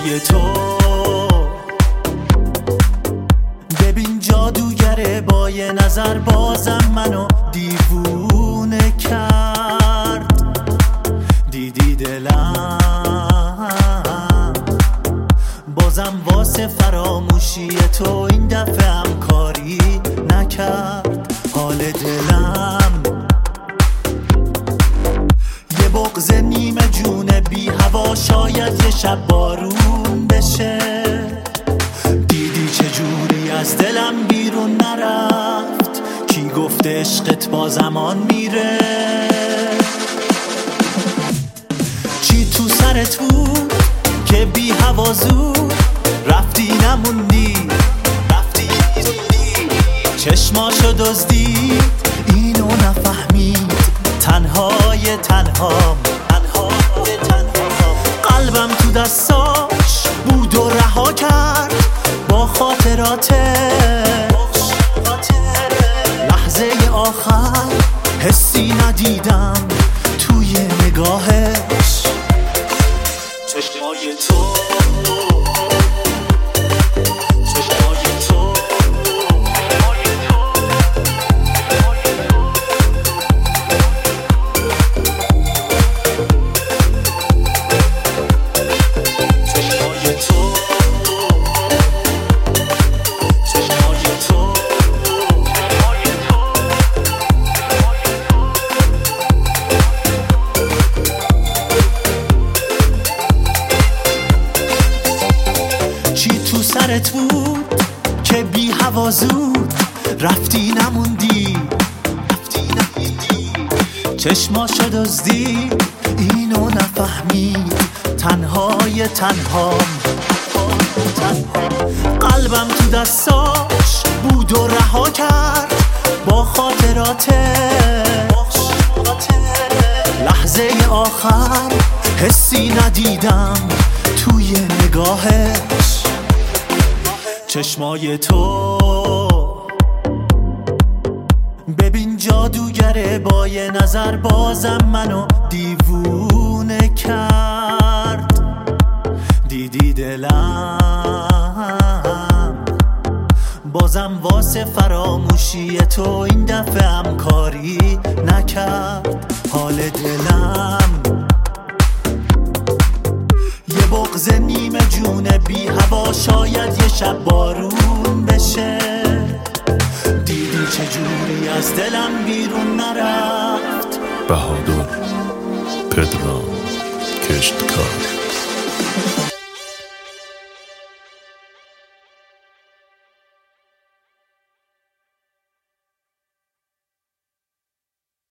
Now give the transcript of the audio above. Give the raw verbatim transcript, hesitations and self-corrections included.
چشمای تو ببین جادوگره با یه نظر بازم منو دیوونه کرد. دیدی دلم بازم واسه فراموشی تو این دفعه هم کاری نکرد. حال دلم یه بغض نیمه جونه بی هوا، شاید یه شب بارون بشه. دیدی چجوری از دلم بیرون نرفت، کی گفت عشقت با زمان میره. چی تو سرت بود که بی هوا زود رفتی نموندی، رفتی نموندی. چشماشو دزدید اینو نفهمید، تنهای تنهام تنهای تنهام. قلبم تو دستاش بود و رها کرد با خاطراتش. لحظه آخر حسی ندیدم توی نگاهش. چشمای تو سرت بود که بی هوا زود رفتی نموندی، رفتی نموندی. چشماشو دزدی اینو نفهمید، تنهای تنهام تنها. قلبم تو دستاش بود و رها کرد با خاطراتش. لحظه آخر حسی ندیدم توی نگاهش. چشمای تو ببین جادوگره با یه نظر بازم منو دیوونه کرد. دیدی دلم بازم واسه فراموشی تو این دفعه هم کاری نکرد. حال دلم یه بغض نیمه جونه بی هوا، شاید یه شب بارون بشه. دیدی چجوری از دلم بیرون نرفت. بهادر پدرام کشتکار.